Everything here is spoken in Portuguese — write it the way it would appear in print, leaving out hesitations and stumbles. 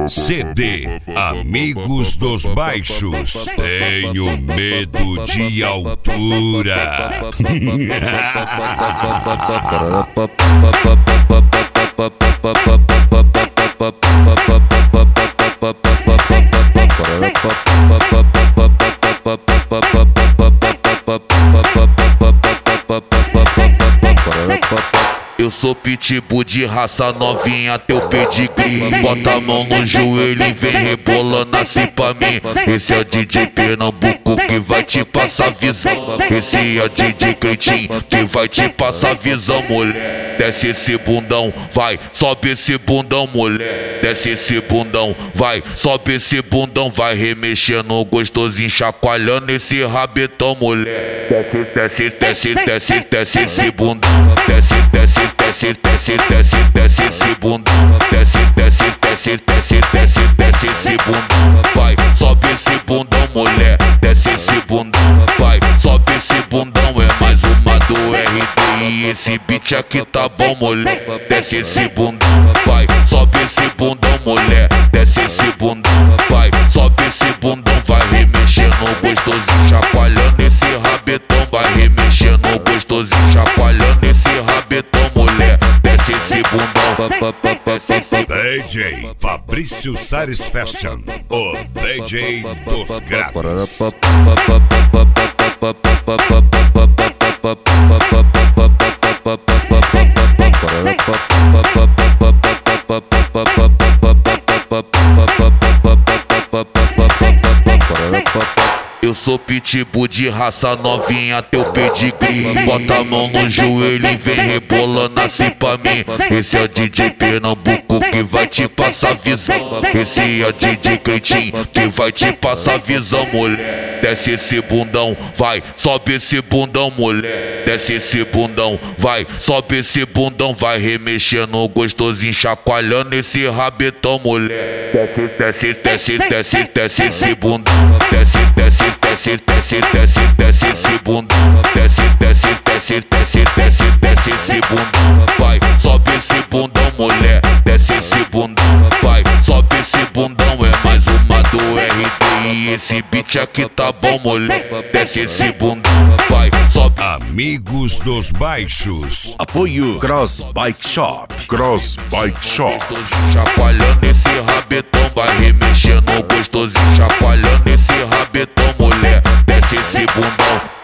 CD Amigos dos Baixos. Tenho medo de altura. Eu sou pitbull de raça novinha, teu pedigree. Bota a mão no joelho e vem rebolando assim pra mim. Esse é o DJ Pernambuco que vai te passar visão. Esse é o DJ Cleitinho que vai te passar visão, mulher. Desce esse bundão, vai, sobe esse bundão, mulher. Desce esse bundão, vai, sobe esse bundão. Vai remexendo gostosinho, chacoalhando esse rabetão, mulher. Desce, desce, desce, desce, desce esse bundão. Desce, desce, desce, desce, desce, desce esse bundão. Desce, desce, desce, desce, desce, desce esse bundão. Vai, sobe esse bundão, mulher. Desce esse bundão, vai, sobe esse bundão. É mais uma do RDI. Esse beat aqui tá bom, mulher. Desce esse bundão, vai, sobe esse bundão, mulher. Desce esse bundão, vai, sobe esse bundão. Vai remexendo gostosinho, chacoalhando esse rabetão. Vai remexendo gostosinho, chacoalhando esse rabetão, mulher. Desce esse bundão. DJ Fabrício Sares Fashion, o DJ dos graves. Eu sou pitbull de raça novinha, teu pedigree. Bota a mão no joelho e vem rebolando assim pra mim. Esse é o DJ Pernambuco que vai te passar visão. Esse é o DJ Cleitinho que vai te passar visão, mulher. Desce esse bundão, vai, sobe esse bundão, mulher. Desce esse bundão, vai, sobe esse bundão. Vai remexendo gostosinho, chacoalhando esse rabetão, mulher. Desce, desce, desce, desce, desce esse bundão. Desce, desce, desce, desce, desce, desce esse bundão. Desce, desce, desce, desce, desce, desce esse bundão. Vai, sobe esse bundão, mulher. Desce esse bundão, vai, sobe esse bundão. É mais uma do RDI. Esse beat aqui tá bom, mulher. Desce esse bundão, vai, sobe. Amigos dos Baixos. Apoio Cross Bike Shop. Cross Bike Shop. Chacoalhando esse rabetão, vai remexendo gostosinho, chacoalhando esse rabetão, mulher. Desce esse bundão.